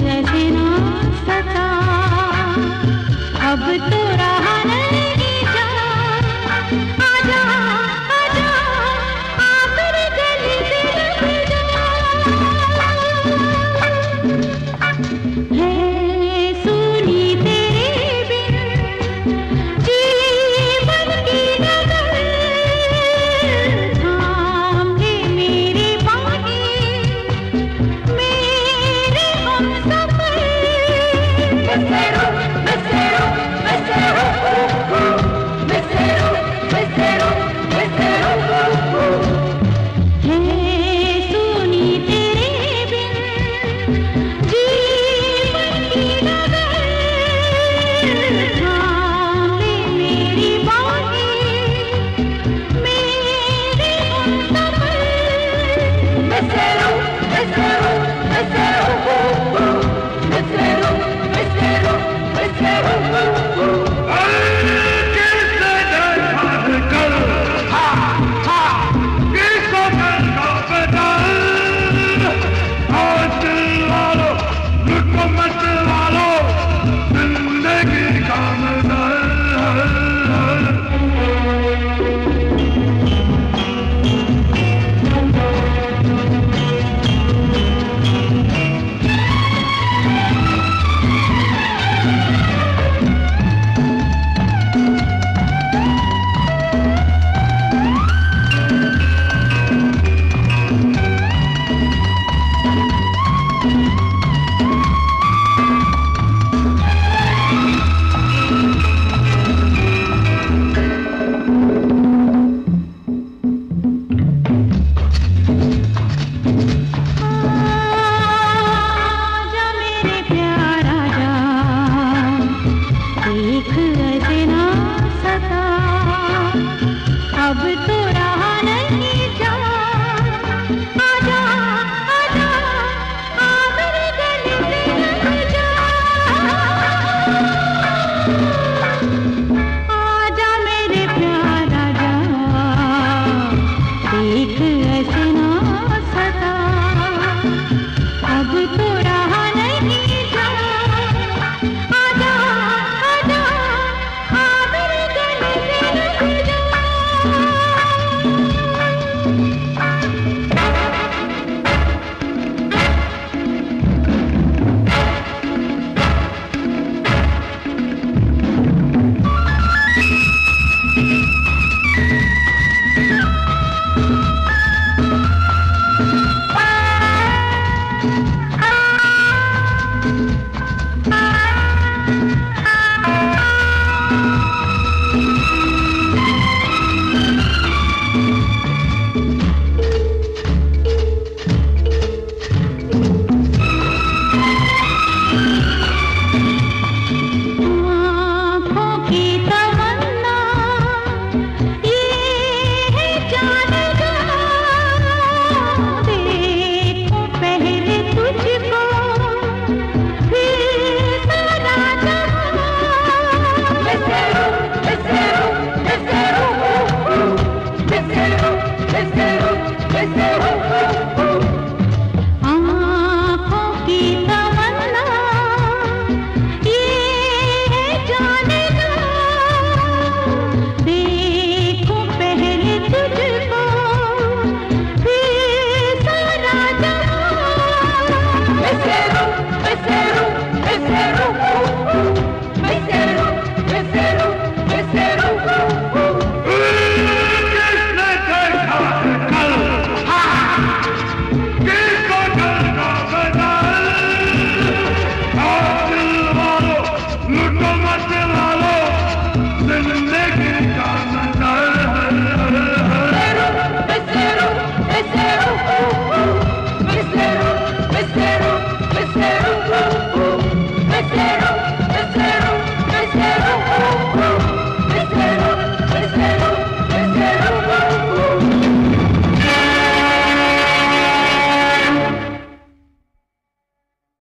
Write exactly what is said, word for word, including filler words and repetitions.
ऐसे ना सता, अब तो रहा नहीं जाना, आजा आजा आकर गले से लग जा। है सुनी तेरे बिन जीवन की नगर, थाम ले मेरे बाहें मेरे Humsafar. Mesero, mesero, mesero, oh, oh. Mesero, mesero, mesero, oh, oh. है सुनी तेरे बिन जीवन की नगर, थाम ले मेरी बाहें मेरे Humsafar. Mesero, mesero, mesero, oh, oh. Mesero, mesero, mesero, oh, oh. आजा मेरे प्यार आजा, देख ऐसे ना सता, अब तो रहा नहीं जाना, आजा आजा आकर गले से लग जा। आजा मेरे प्यार आजा, देख ऐसे ना सता, अब तो रहा नहीं जाना, आजा आजा आकर गले से लग जा।